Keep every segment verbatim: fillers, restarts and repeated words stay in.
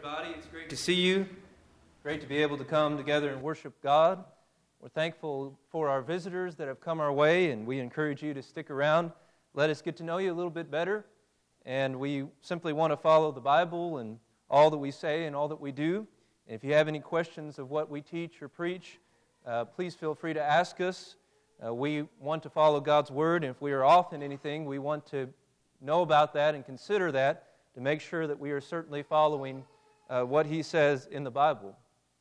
everybody. It's great to see you. Great to be able to come together and worship God. We're thankful for our visitors that have come our way, and we encourage you to stick around. Let us get to know you a little bit better. And we simply want to follow the Bible and all that we say and all that we do. And if you have any questions of what we teach or preach, uh, please feel free to ask us. Uh, we want to follow God's Word, and if we are off in anything, we want to know about that and consider that to make sure that we are certainly following uh, what He says in the Bible.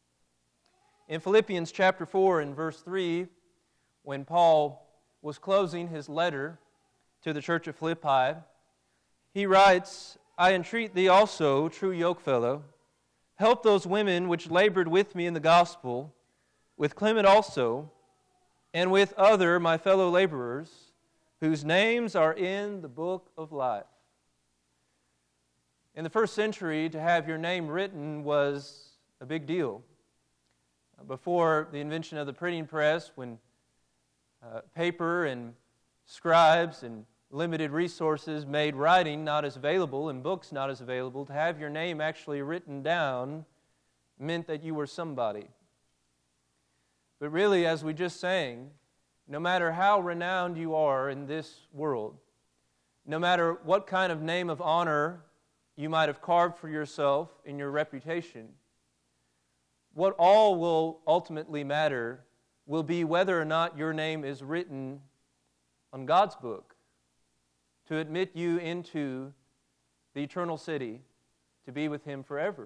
In Philippians chapter four and verse three, when Paul was closing his letter to the church of Philippi, he writes, "I entreat thee also, true yokefellow, help those women which labored with me in the gospel, with Clement also, and with other my fellow laborers, whose names are in the book of life." In the first century, to have your name written was a big deal. Before the invention of the printing press, when uh, paper and scribes and limited resources made writing not as available and books not as available, to have your name actually written down meant that you were somebody. But really, as we just sang, no matter how renowned you are in this world, no matter what kind of name of honor you might have carved for yourself in your reputation, what all will ultimately matter will be whether or not your name is written on God's book to admit you into the eternal city to be with Him forever.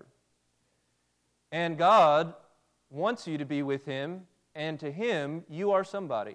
And God wants you to be with Him, and to Him you are somebody.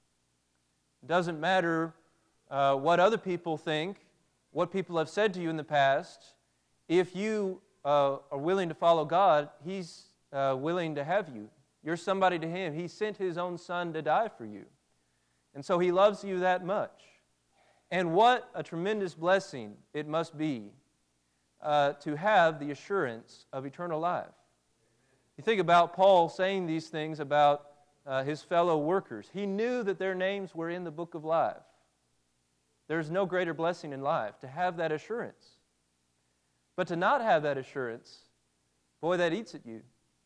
It doesn't matter uh, what other people think, what people have said to you in the past. If you uh, are willing to follow God, He's uh, willing to have you. You're somebody to Him. He sent His own Son to die for you. And so He loves you that much. And what a tremendous blessing it must be uh, to have the assurance of eternal life. You think about Paul saying these things about uh, his fellow workers. He knew that their names were in the book of life. There's no greater blessing in life to have that assurance. But to not have that assurance, boy, that eats at you.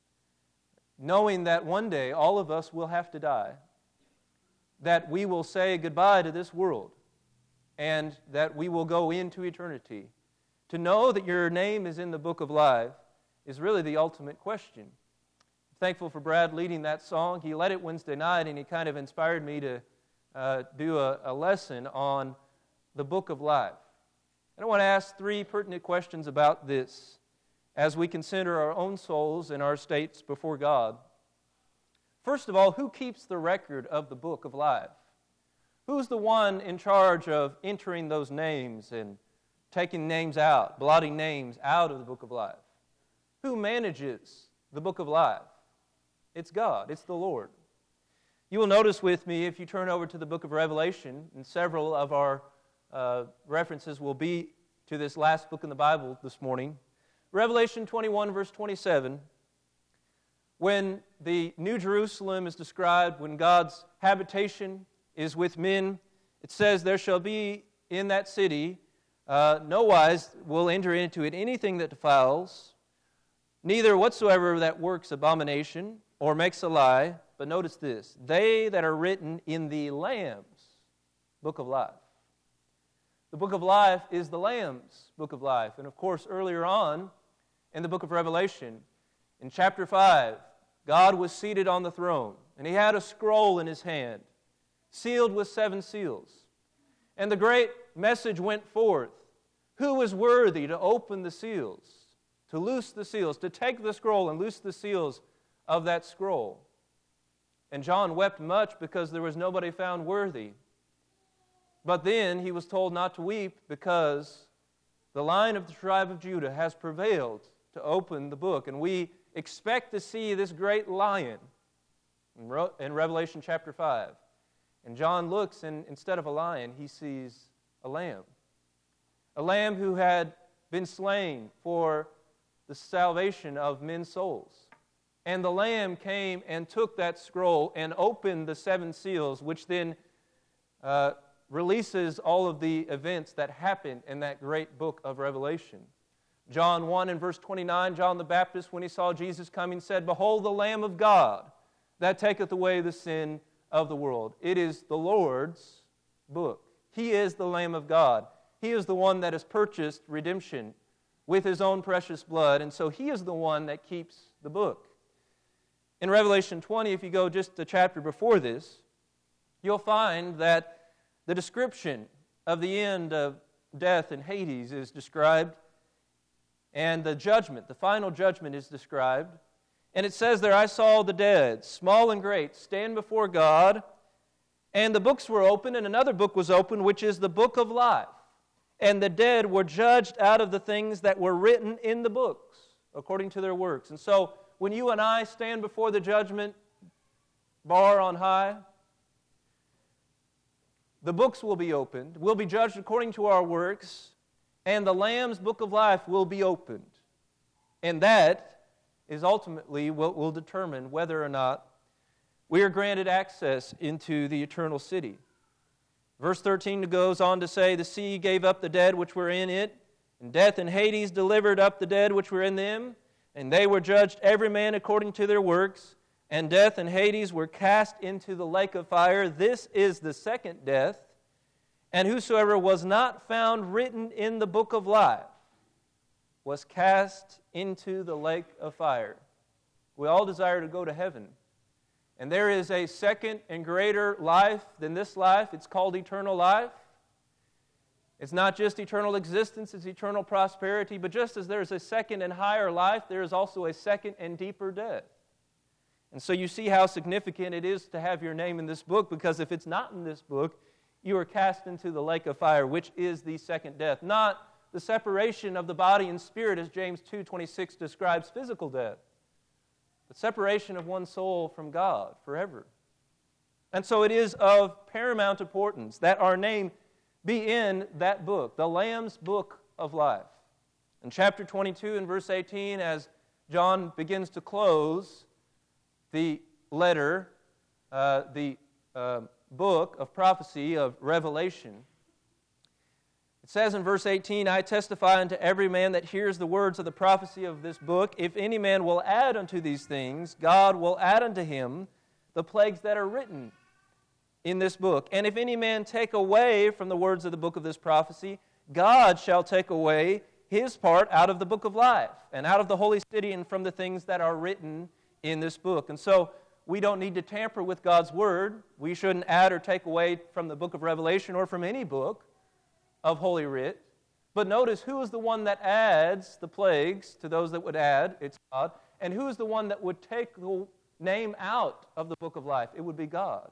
Knowing that one day all of us will have to die, that we will say goodbye to this world, and that we will go into eternity. To know that your name is in the book of life is really the ultimate question. I'm thankful for Brad leading that song. He led it Wednesday night, and he kind of inspired me to uh, do a, a lesson on the book of life. And I want to ask three pertinent questions about this as we consider our own souls and our states before God. First of all, who keeps the record of the book of life? Who's the one in charge of entering those names and taking names out, blotting names out of the book of life? Who manages the book of life? It's God. It's the Lord. You will notice with me, if you turn over to the book of Revelation, and several of our uh, references will be to this last book in the Bible this morning, Revelation twenty-one, verse twenty-seven, when the New Jerusalem is described, when God's habitation is with men, it says, "There shall be in that city uh, no wise will enter into it anything that defiles, neither whatsoever that works abomination or makes a lie." But notice this, "they that are written in the Lamb's book of life." The book of life is the Lamb's book of life. And of course, earlier on in the book of Revelation, in chapter five, God was seated on the throne, and He had a scroll in His hand, sealed with seven seals. And the great message went forth. Who is worthy to open the seals, to loose the seals, to take the scroll and loose the seals of that scroll? And John wept much because there was nobody found worthy. But then he was told not to weep because the Lion of the tribe of Judah has prevailed to open the book. And we expect to see this great lion in Revelation chapter five. And John looks, and instead of a lion, he sees a lamb. A lamb who had been slain for the salvation of men's souls. And the lamb came and took that scroll and opened the seven seals, which then uh, releases all of the events that happened in that great book of Revelation. John one and verse twenty-nine, John the Baptist, when he saw Jesus coming, said, "Behold the Lamb of God, that taketh away the sin of the world." It is the Lord's book. He is the Lamb of God. He is the one that has purchased redemption with His own precious blood, and so He is the one that keeps the book. In Revelation twenty, if you go just a chapter before this, you'll find that the description of the end of death and Hades is described, and the judgment, the final judgment is described. And it says there, "I saw the dead, small and great, stand before God, and the books were opened, and another book was opened, which is the book of life. And the dead were judged out of the things that were written in the books, according to their works." And so, when you and I stand before the judgment bar on high, the books will be opened. We'll be judged according to our works, and the Lamb's book of life will be opened. And that is ultimately what will determine whether or not we are granted access into the eternal city. Verse thirteen goes on to say, "The sea gave up the dead which were in it, and death and Hades delivered up the dead which were in them, and they were judged every man according to their works, and death and Hades were cast into the lake of fire. This is the second death. And whosoever was not found written in the book of life was cast into the lake of fire." We all desire to go to heaven. And there is a second and greater life than this life. It's called eternal life. It's not just eternal existence, it's eternal prosperity. But just as there is a second and higher life, there is also a second and deeper death. And so you see how significant it is to have your name in this book, because if it's not in this book, you are cast into the lake of fire, which is the second death. Not the separation of the body and spirit, as James two twenty-six describes physical death, but separation of one's soul from God forever. And so it is of paramount importance that our name be in that book, the Lamb's book of life. In chapter twenty-two and verse eighteen, as John begins to close the letter, uh, the uh, book of prophecy of Revelation, it says in verse eighteen, "I testify unto every man that hears the words of the prophecy of this book, if any man will add unto these things, God will add unto him the plagues that are written in this book. And if any man take away from the words of the book of this prophecy, God shall take away his part out of the book of life, and out of the holy city, and from the things that are written in this book." And so we don't need to tamper with God's word. We shouldn't add or take away from the book of Revelation or from any book of Holy Writ. But notice, who is the one that adds the plagues to those that would add? It's God. And who is the one that would take the name out of the book of life? It would be God.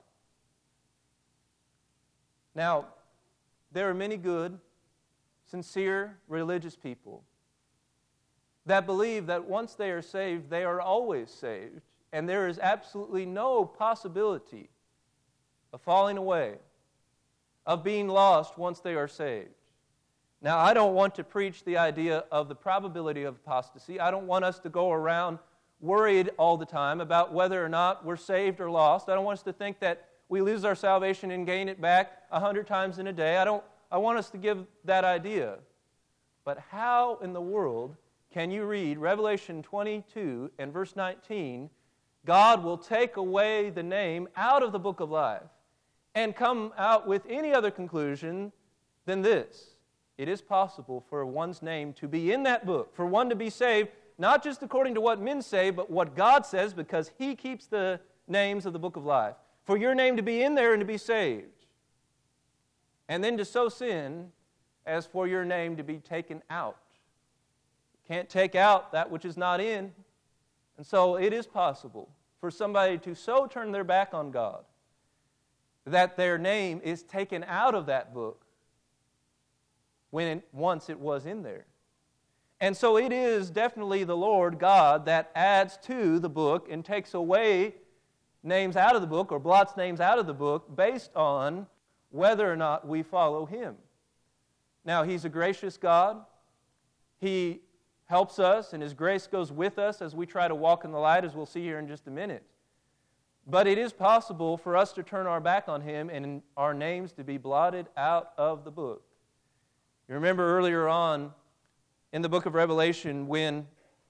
Now, there are many good, sincere, religious people that believe that once they are saved, they are always saved, and there is absolutely no possibility of falling away, of being lost once they are saved. Now, I don't want to preach the idea of the probability of apostasy. I don't want us to go around worried all the time about whether or not we're saved or lost. I don't want us to think that we lose our salvation and gain it back a hundred times in a day. I don't. I want us to give that idea. But how in the world can you read Revelation twenty-two and verse nineteen, God will take away the name out of the book of life, and come out with any other conclusion than this? It is possible for one's name to be in that book, for one to be saved, not just according to what men say, but what God says, because He keeps the names of the book of life. For your name to be in there and to be saved, and then to so sin as for your name to be taken out. You can't take out that which is not in. And so it is possible for somebody to so turn their back on God that their name is taken out of that book when it, once it was in there. And so it is definitely the Lord God that adds to the book and takes away names out of the book, or blots names out of the book, based on whether or not we follow Him. Now, He's a gracious God. He helps us, and His grace goes with us as we try to walk in the light, as we'll see here in just a minute. But it is possible for us to turn our back on Him and our names to be blotted out of the book. You remember earlier on in the book of Revelation when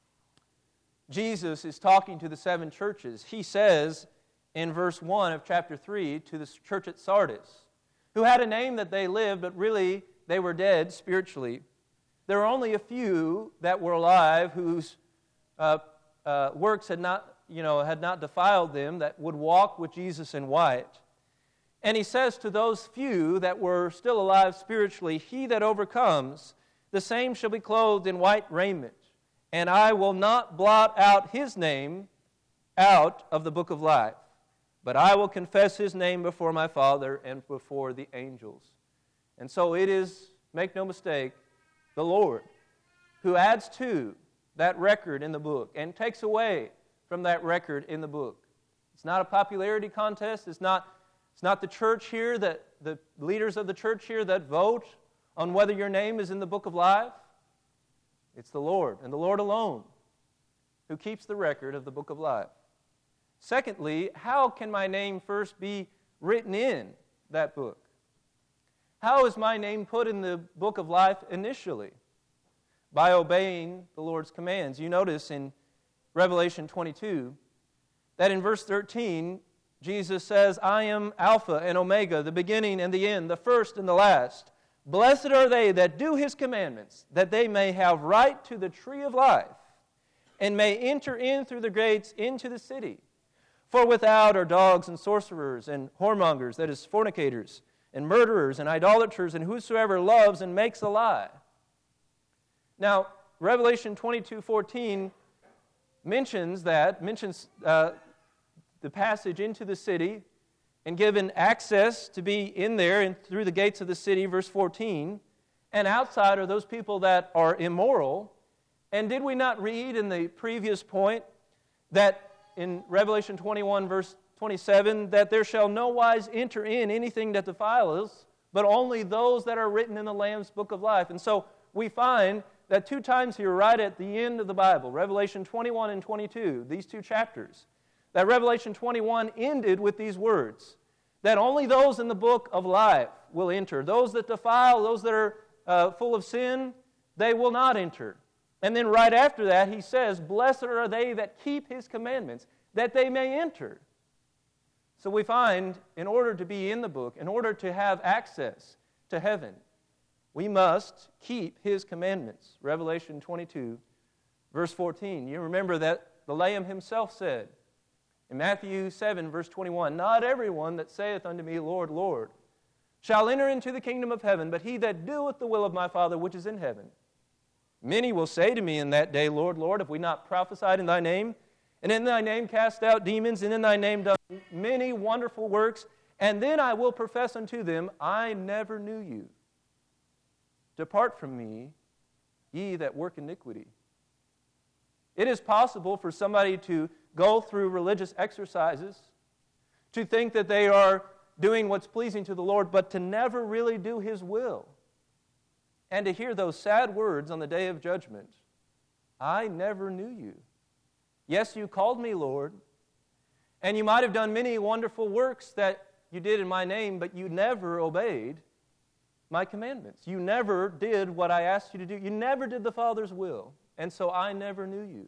Jesus is talking to the seven churches. He says in verse one of chapter three to the church at Sardis, who had a name that they lived, but really they were dead spiritually. There were only a few that were alive whose uh, uh, works had not, you know, had not defiled them, that would walk with Jesus in white. And he says to those few that were still alive spiritually, "He that overcomes, the same shall be clothed in white raiment, and I will not blot out his name out of the book of life, but I will confess his name before my Father and before the angels." And so it is, make no mistake, the Lord who adds to that record in the book and takes away from that record in the book. It's not a popularity contest. It's not, it's not the church here, that the leaders of the church here that vote on whether your name is in the book of life. It's the Lord, and the Lord alone, who keeps the record of the book of life. Secondly, how can my name first be written in that book? How is my name put in the book of life initially? By obeying the Lord's commands. You notice in Revelation twenty-two that in verse thirteen, Jesus says, "I am Alpha and Omega, the beginning and the end, the first and the last. Blessed are they that do his commandments, that they may have right to the tree of life, and may enter in through the gates into the city. For without are dogs and sorcerers and whoremongers," that is, fornicators, "and murderers and idolaters, and whosoever loves and makes a lie." Now, Revelation twenty-two fourteen mentions that, mentions uh, the passage into the city and given access to be in there and through the gates of the city, verse fourteen. And outside are those people that are immoral. And did we not read in the previous point that in Revelation twenty-one, verse twenty-seven, that there shall no wise enter in anything that defiles, but only those that are written in the Lamb's book of life. And so we find that two times here, right at the end of the Bible, Revelation twenty-one and twenty-two, these two chapters, that Revelation twenty-one ended with these words, that only those in the book of life will enter. Those that defile, those that are uh, full of sin, they will not enter. And then right after that, he says, "Blessed are they that keep his commandments, that they may enter." So we find, in order to be in the book, in order to have access to heaven, we must keep his commandments. Revelation twenty-two, verse fourteen. You remember that the Lamb himself said, in Matthew seven, verse twenty-one, "Not everyone that saith unto me, Lord, Lord, shall enter into the kingdom of heaven, but he that doeth the will of my Father which is in heaven. Many will say to me in that day, Lord, Lord, have we not prophesied in thy name? And in thy name cast out demons, and in thy name done many wonderful works. And then I will profess unto them, I never knew you. Depart from me, ye that work iniquity." It is possible for somebody to go through religious exercises, to think that they are doing what's pleasing to the Lord, but to never really do his will. And to hear those sad words on the day of judgment, "I never knew you. Yes, you called me Lord, and you might have done many wonderful works that you did in my name, but you never obeyed my commandments. You never did what I asked you to do. You never did the Father's will, and so I never knew you."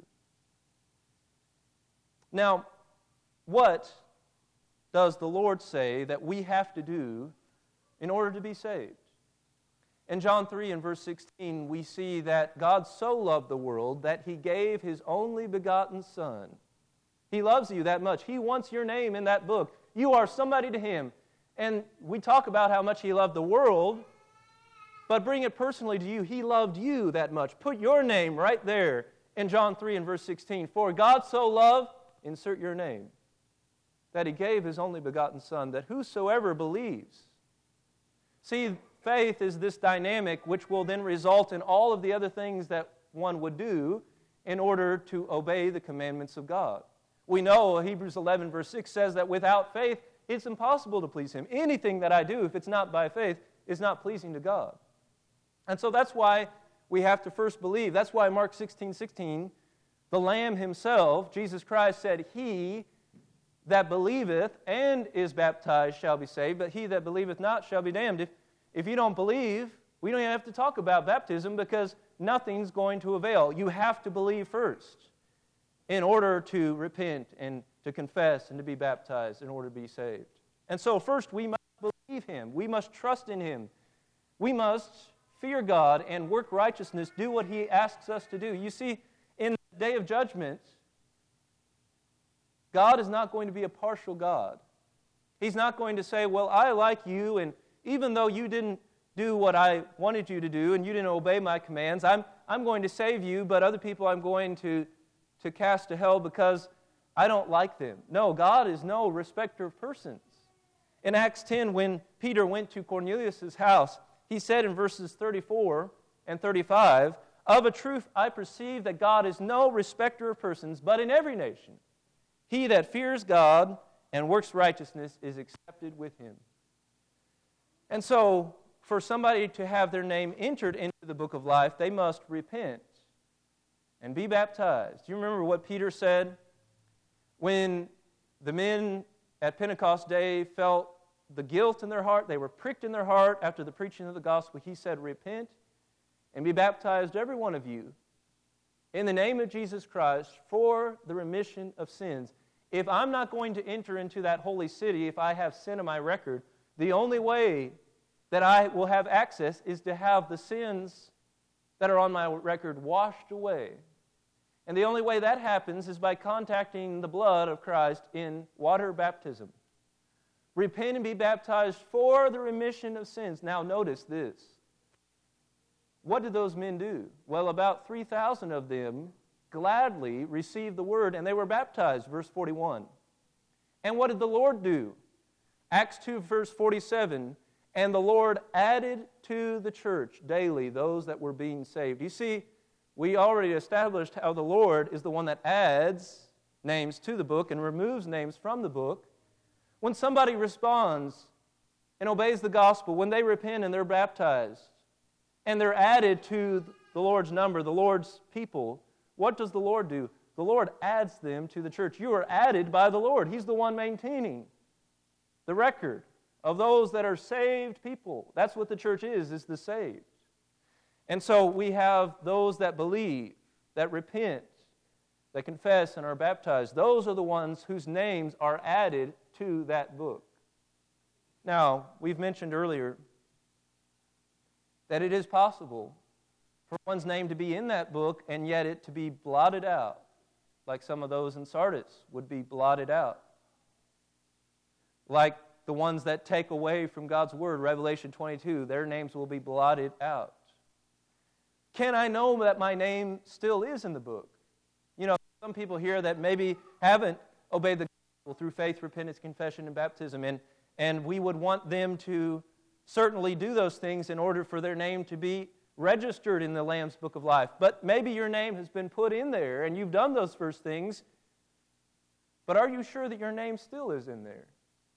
Now, what does the Lord say that we have to do in order to be saved? In John three and verse sixteen, we see that God so loved the world that he gave his only begotten Son. He loves you that much. He wants your name in that book. You are somebody to him. And we talk about how much he loved the world, but bring it personally to you. He loved you that much. Put your name right there in John three and verse sixteen. "For God so loved," insert your name, "that he gave his only begotten Son, that whosoever believes." See, faith is this dynamic which will then result in all of the other things that one would do in order to obey the commandments of God. We know Hebrews eleven verse six says that without faith, it's impossible to please him. Anything that I do, if it's not by faith, is not pleasing to God. And so that's why we have to first believe. That's why Mark sixteen sixteen, the Lamb himself, Jesus Christ, said, "He that believeth and is baptized shall be saved, but he that believeth not shall be damned." If, if you don't believe We don't even have to talk about baptism because nothing's going to avail. You have to believe first in order to repent and to confess and to be baptized in order to be saved. And so first we must believe Him. We must trust in Him. We must fear God and work righteousness, do what He asks us to do. You see, in the day of judgment, God is not going to be a partial God. He's not going to say, well, I like you, and even though you didn't do what I wanted you to do and you didn't obey my commands, I'm, I'm going to save you, but other people I'm going to, to cast to hell because I don't like them. No, God is no respecter of persons. In Acts ten, when Peter went to Cornelius' house, he said in verses thirty-four and thirty-five, of a truth I perceive that God is no respecter of persons, but in every nation he that fears God and works righteousness is accepted with Him. And so, for somebody to have their name entered into the book of life, they must repent and be baptized. Do you remember what Peter said when the men at Pentecost Day felt the guilt in their heart? They were pricked in their heart after the preaching of the gospel. He said, repent and be baptized, every one of you, in the name of Jesus Christ for the remission of sins. If I'm not going to enter into that holy city, if I have sin on my record, the only way that I will have access is to have the sins that are on my record washed away. And the only way that happens is by contacting the blood of Christ in water baptism. Repent and be baptized for the remission of sins. Now notice this. What did those men do? Well, about three thousand of them gladly received the word and they were baptized, verse forty-one. And what did the Lord do? Acts two, verse forty-seven, and the Lord added to the church daily those that were being saved. You see, we already established how the Lord is the one that adds names to the book and removes names from the book. When somebody responds and obeys the gospel, when they repent and they're baptized, and they're added to the Lord's number, the Lord's people, what does the Lord do? The Lord adds them to the church. You are added by the Lord. He's the one maintaining the record of those that are saved people. That's what the church is, is the saved. And so we have those that believe, that repent, that confess and are baptized. Those are the ones whose names are added to that book. Now, we've mentioned earlier that it is possible for one's name to be in that book and yet it to be blotted out, like some of those in Sardis would be blotted out. Like the ones that take away from God's Word, Revelation twenty-two, their names will be blotted out. Can I know that my name still is in the book? You know, some people here that maybe haven't obeyed the gospel through faith, repentance, confession, and baptism, and, and we would want them to certainly do those things in order for their name to be registered in the Lamb's Book of Life. But maybe your name has been put in there and you've done those first things, but are you sure that your name still is in there?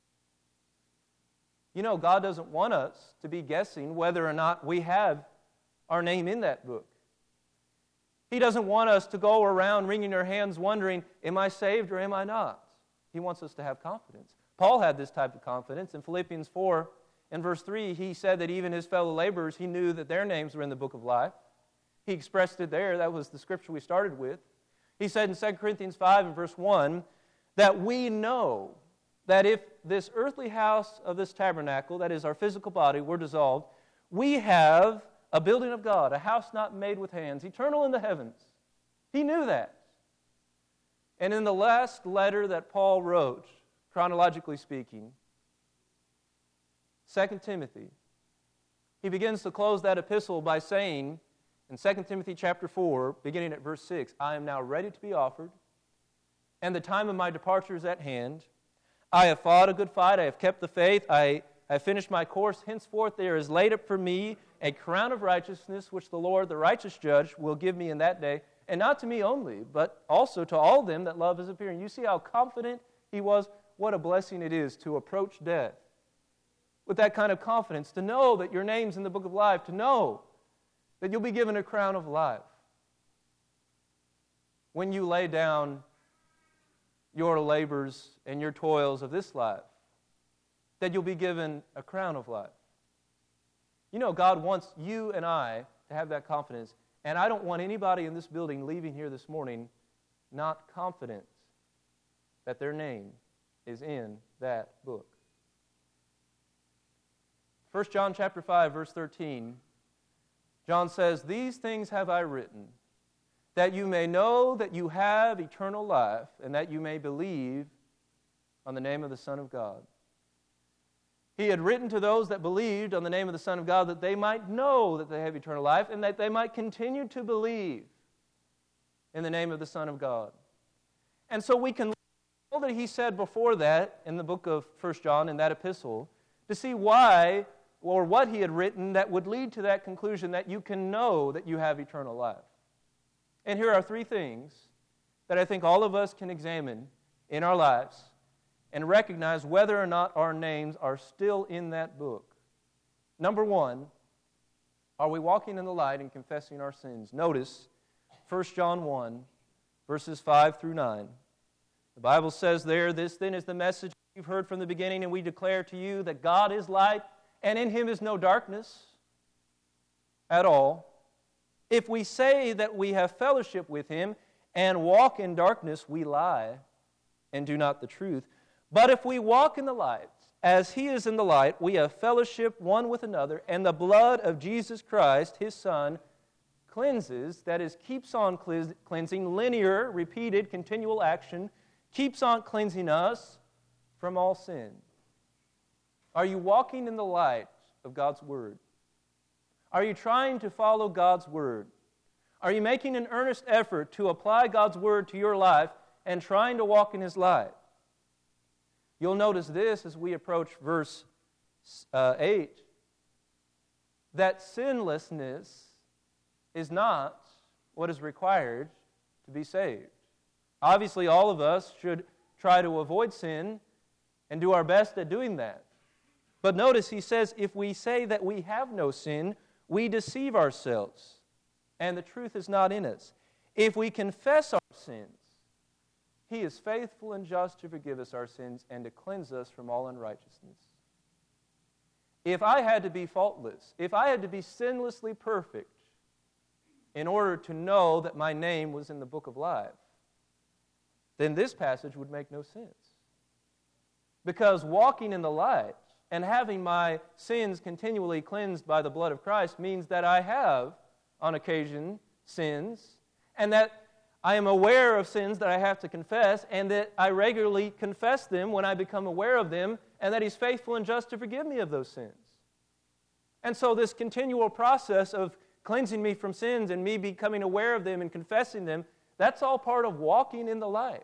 You know, God doesn't want us to be guessing whether or not we have our name in that book. He doesn't want us to go around wringing our hands wondering, am I saved or am I not? He wants us to have confidence. Paul had this type of confidence. In Philippians four, in verse three, he said that even his fellow laborers, he knew that their names were in the book of life. He expressed it there. That was the scripture we started with. He said in Second Corinthians five and verse one, that we know that if this earthly house of this tabernacle, that is our physical body, were dissolved, we have a building of God, a house not made with hands, eternal in the heavens. He knew that. And in the last letter that Paul wrote, chronologically speaking, Second Timothy, he begins to close that epistle by saying, in Second Timothy chapter four, beginning at verse six, I am now ready to be offered, and the time of my departure is at hand. I have fought a good fight, I have kept the faith, I have finished my course. Henceforth there is laid up for me a crown of righteousness, which the Lord, the righteous judge, will give me in that day, and not to me only, but also to all them that love his appearing. You see how confident he was? What a blessing it is to approach death with that kind of confidence, to know that your name's in the book of life, to know that you'll be given a crown of life. When you lay down your labors and your toils of this life, that you'll be given a crown of life. You know, God wants you and I to have that confidence. And I don't want anybody in this building leaving here this morning not confident that their name is in that book. First John chapter five, verse thirteen, John says, "These things have I written, that you may know that you have eternal life, and that you may believe on the name of the Son of God." He had written to those that believed on the name of the Son of God that they might know that they have eternal life and that they might continue to believe in the name of the Son of God. And so we can look at all that he said before that in the book of First John, in that epistle, to see why or what he had written that would lead to that conclusion that you can know that you have eternal life. And here are three things that I think all of us can examine in our lives and recognize whether or not our names are still in that book. Number one, are we walking in the light and confessing our sins? Notice First John one, verses five through nine. The Bible says there, "This then is the message you've heard from the beginning, and we declare to you that God is light, and in him is no darkness at all. If we say that we have fellowship with him and walk in darkness, we lie and do not the truth. But if we walk in the light, as he is in the light, we have fellowship one with another, and the blood of Jesus Christ, his Son, cleanses," that is, keeps on cleansing, linear, repeated, continual action, keeps on cleansing us from all sin. Are you walking in the light of God's Word? Are you trying to follow God's Word? Are you making an earnest effort to apply God's Word to your life and trying to walk in His light? You'll notice this as we approach verse uh, eight, that sinlessness is not what is required to be saved. Obviously, all of us should try to avoid sin and do our best at doing that. But notice he says, if we say that we have no sin, we deceive ourselves, and the truth is not in us. If we confess our sins, He is faithful and just to forgive us our sins and to cleanse us from all unrighteousness. If I had to be faultless, if I had to be sinlessly perfect in order to know that my name was in the book of life, then this passage would make no sense. Because walking in the light and having my sins continually cleansed by the blood of Christ means that I have, on occasion, sins, and that I am aware of sins that I have to confess, and that I regularly confess them when I become aware of them, and that He's faithful and just to forgive me of those sins. And so this continual process of cleansing me from sins and me becoming aware of them and confessing them, that's all part of walking in the light.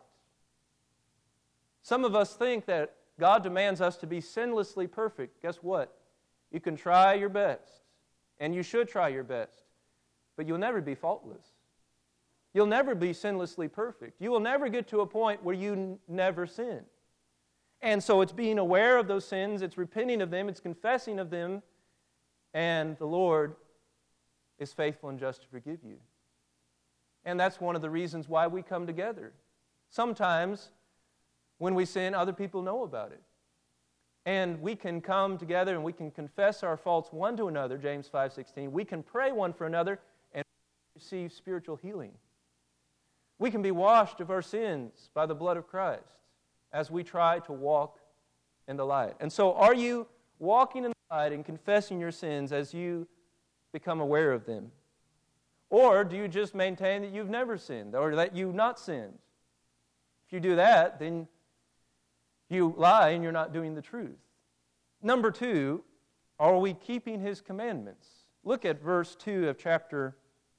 Some of us think that God demands us to be sinlessly perfect. Guess what? You can try your best, and you should try your best, but you'll never be faultless. You'll never be sinlessly perfect. You will never get to a point where you n- never sin. And so it's being aware of those sins, it's repenting of them, it's confessing of them, and the Lord is faithful and just to forgive you. And that's one of the reasons why we come together. Sometimes when we sin, other people know about it. And we can come together and we can confess our faults one to another, James five sixteen. We can pray one for another and receive spiritual healing. We can be washed of our sins by the blood of Christ as we try to walk in the light. And so are you walking in the light and confessing your sins as you become aware of them? Or do you just maintain that you've never sinned or that you've not sinned? If you do that, then you lie and you're not doing the truth. Number two, are we keeping His commandments? Look at verse two of chapter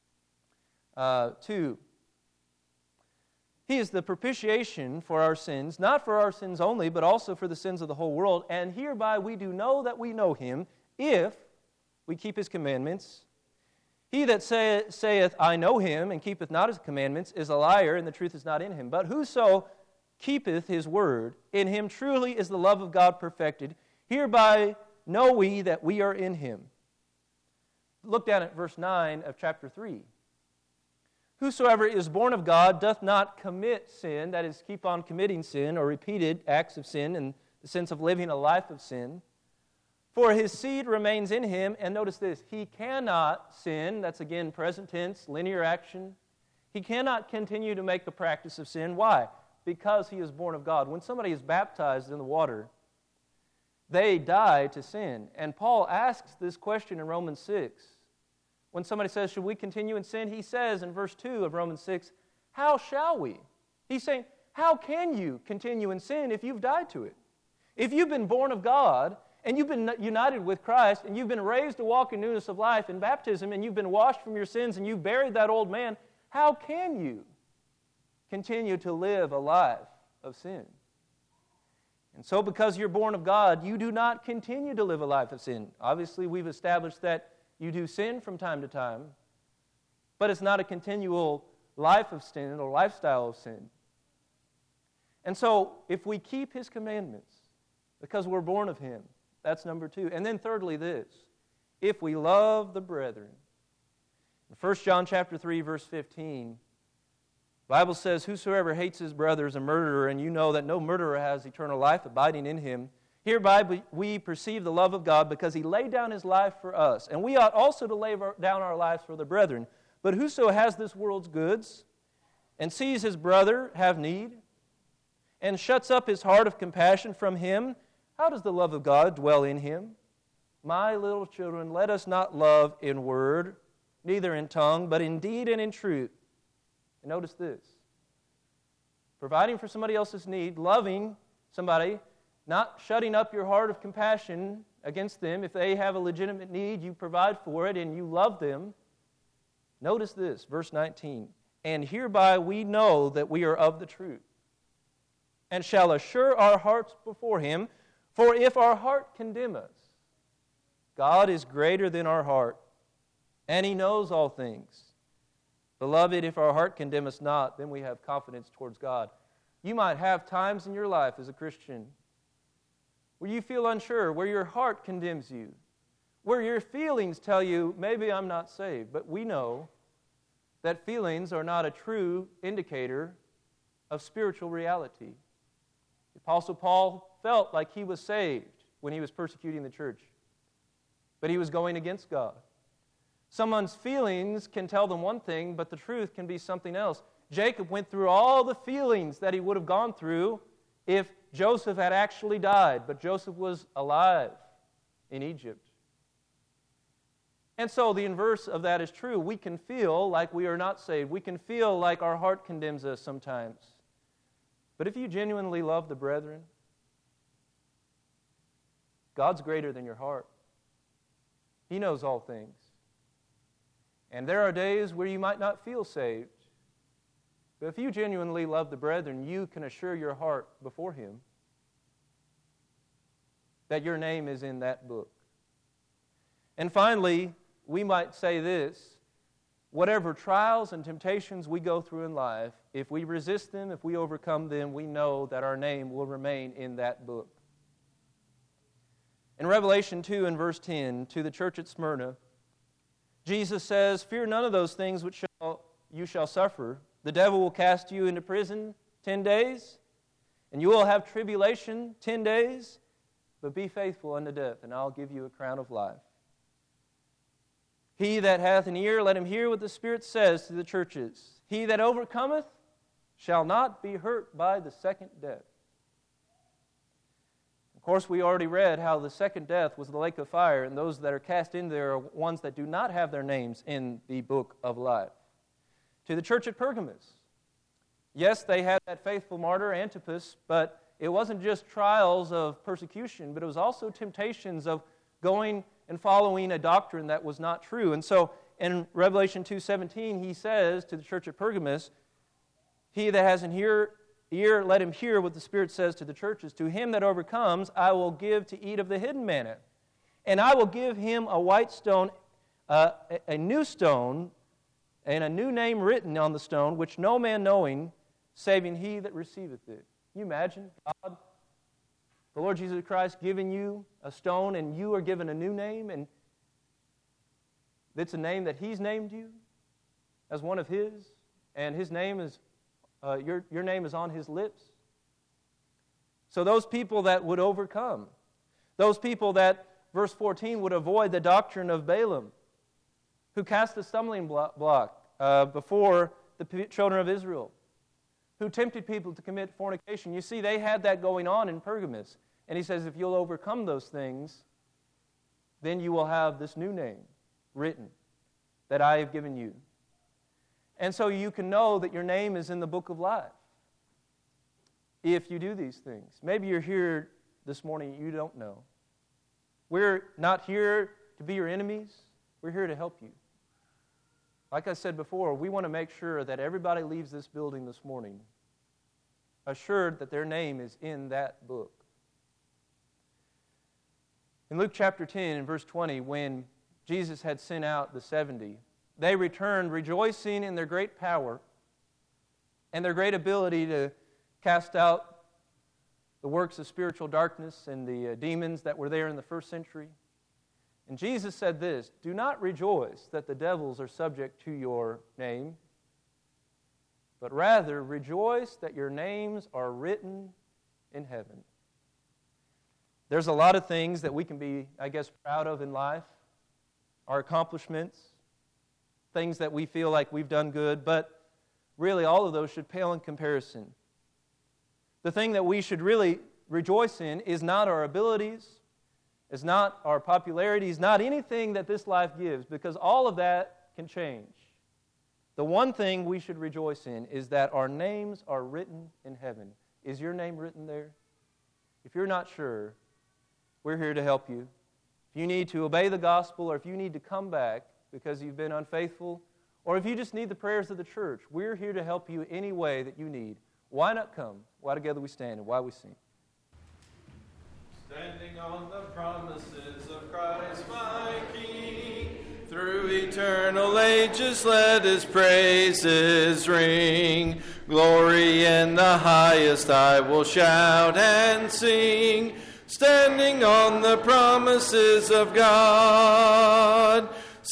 uh, two. He is the propitiation for our sins, not for our sins only, but also for the sins of the whole world. And hereby we do know that we know Him, if we keep His commandments. He that say, saith, I know Him, and keepeth not His commandments, is a liar, and the truth is not in him. But whoso keepeth His word, in him truly is the love of God perfected. Hereby know we that we are in Him. Look down at verse nine of chapter three. Whosoever is born of God doth not commit sin, that is, keep on committing sin or repeated acts of sin in the sense of living a life of sin, For his seed remains in him, and notice this, he cannot sin, that's again present tense, linear action. He cannot continue to make the practice of sin. Why? Because he is born of God. When somebody is baptized in the water, they die to sin. And Paul asks this question in Romans six. When somebody says, should we continue in sin? He says in verse two of Romans six, how shall we? He's saying, how can you continue in sin if you've died to it? If you've been born of God, and you've been united with Christ, and you've been raised to walk in newness of life in baptism, and you've been washed from your sins, and you've buried that old man, how can you continue to live a life of sin? And so because you're born of God, you do not continue to live a life of sin. Obviously, we've established that you do sin from time to time, but it's not a continual life of sin or lifestyle of sin. And so, if we keep His commandments, because we're born of Him, that's number two. And then thirdly this, if we love the brethren. In First John chapter three, verse fifteen, the Bible says, whosoever hates his brother is a murderer, and you know that no murderer has eternal life abiding in him. Hereby we perceive the love of God, because He laid down His life for us. And we ought also to lay down our lives for the brethren. But whoso has this world's goods, and sees his brother have need, and shuts up his heart of compassion from him, how does the love of God dwell in him? My little children, let us not love in word, neither in tongue, but in deed and in truth. And notice this. Providing for somebody else's need, loving somebody, not shutting up your heart of compassion against them. If they have a legitimate need, you provide for it and you love them. Notice this, verse nineteen. And hereby we know that we are of the truth, and shall assure our hearts before Him. For if our heart condemn us, God is greater than our heart, and He knows all things. Beloved, if our heart condemn us not, then we have confidence towards God. You might have times in your life as a Christian where you feel unsure, where your heart condemns you, where your feelings tell you, maybe I'm not saved. But we know that feelings are not a true indicator of spiritual reality. The Apostle Paul felt like he was saved when he was persecuting the church, but he was going against God. Someone's feelings can tell them one thing, but the truth can be something else. Jacob went through all the feelings that he would have gone through if Joseph had actually died, but Joseph was alive in Egypt. And so the inverse of that is true. We can feel like we are not saved. We can feel like our heart condemns us sometimes. But if you genuinely love the brethren, God's greater than your heart. He knows all things. And there are days where you might not feel saved. But if you genuinely love the brethren, you can assure your heart before Him that your name is in that book. And finally, we might say this: whatever trials and temptations we go through in life, if we resist them, if we overcome them, we know that our name will remain in that book. In Revelation two and verse ten, to the church at Smyrna, Jesus says, fear none of those things which shall, you shall suffer. The devil will cast you into prison ten days, and you will have tribulation ten days, but be faithful unto death, and I'll give you a crown of life. He that hath an ear, let him hear what the Spirit says to the churches. He that overcometh shall not be hurt by the second death. Of course, we already read how the second death was the lake of fire, and those that are cast in there are ones that do not have their names in the book of life. To the church at Pergamos, yes, they had that faithful martyr, Antipas, but it wasn't just trials of persecution, but it was also temptations of going and following a doctrine that was not true. And so in Revelation two seventeen, he says to the church at Pergamos, he that has an ear, ear, let him hear what the Spirit says to the churches. To him that overcomes, I will give to eat of the hidden manna. And I will give him a white stone, uh, a, a new stone, and a new name written on the stone, which no man knowing, saving he that receiveth it. Can you imagine God, the Lord Jesus Christ, giving you a stone, and you are given a new name, and it's a name that He's named you as one of His, and His name is, uh, your, your name is on His lips. So those people that would overcome, those people that, verse fourteen, would avoid the doctrine of Balaam, who cast a stumbling block uh, before the p- children of Israel, who tempted people to commit fornication. You see, they had that going on in Pergamos. And he says, if you'll overcome those things, then you will have this new name written that I have given you. And so you can know that your name is in the book of life if you do these things. Maybe you're here this morning and you don't know. We're not here to be your enemies. We're here to help you. Like I said before, we want to make sure that everybody leaves this building this morning assured that their name is in that book. In Luke chapter ten and verse twenty, when Jesus had sent out the seventy, they returned rejoicing in their great power and their great ability to cast out the works of spiritual darkness and the uh, demons that were there in the first century. And Jesus said this, do not rejoice that the devils are subject to your name, but rather rejoice that your names are written in heaven. There's a lot of things that we can be, I guess, proud of in life, our accomplishments, things that we feel like we've done good, but really all of those should pale in comparison. The thing that we should really rejoice in is not our abilities, is not our popularity, is not anything that this life gives, because all of that can change. The one thing we should rejoice in is that our names are written in heaven. Is your name written there? If you're not sure, we're here to help you. If you need to obey the gospel, or if you need to come back because you've been unfaithful, or if you just need the prayers of the church, we're here to help you any way that you need. Why not come? Why together we stand and why we sing? Standing on the promises of Christ my King, through eternal ages let His praises ring. Glory in the highest I will shout and sing, standing on the promises of God.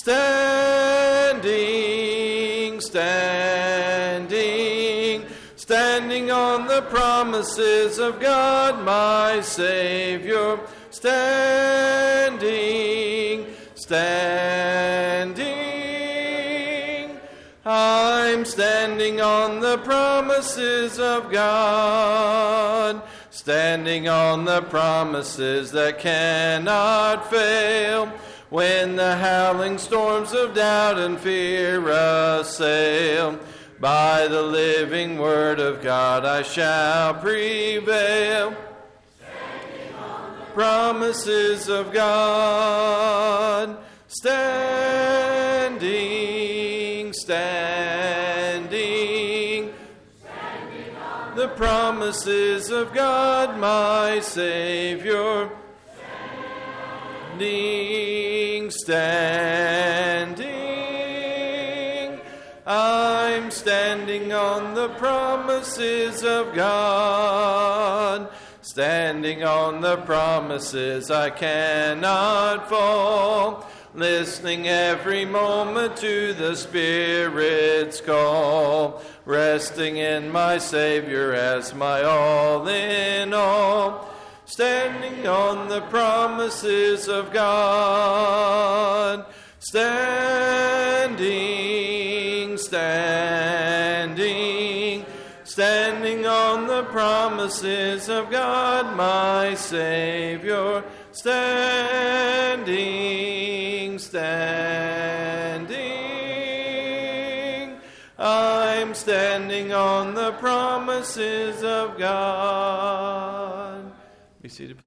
Standing, standing, standing on the promises of God, my Savior. Standing, standing, I'm standing on the promises of God. Standing on the promises that cannot fail. When the howling storms of doubt and fear assail, by the living word of God I shall prevail. Standing on the promises of God. Standing, standing, standing on the promises of God, my Savior. Standing, standing, I'm standing on the promises of God. Standing on the promises I cannot fall. Listening every moment to the Spirit's call. Resting in my Savior as my all in all. Standing on the promises of God. Standing, standing, standing on the promises of God, my Savior. Standing, standing, I'm standing on the promises of God. Be seated.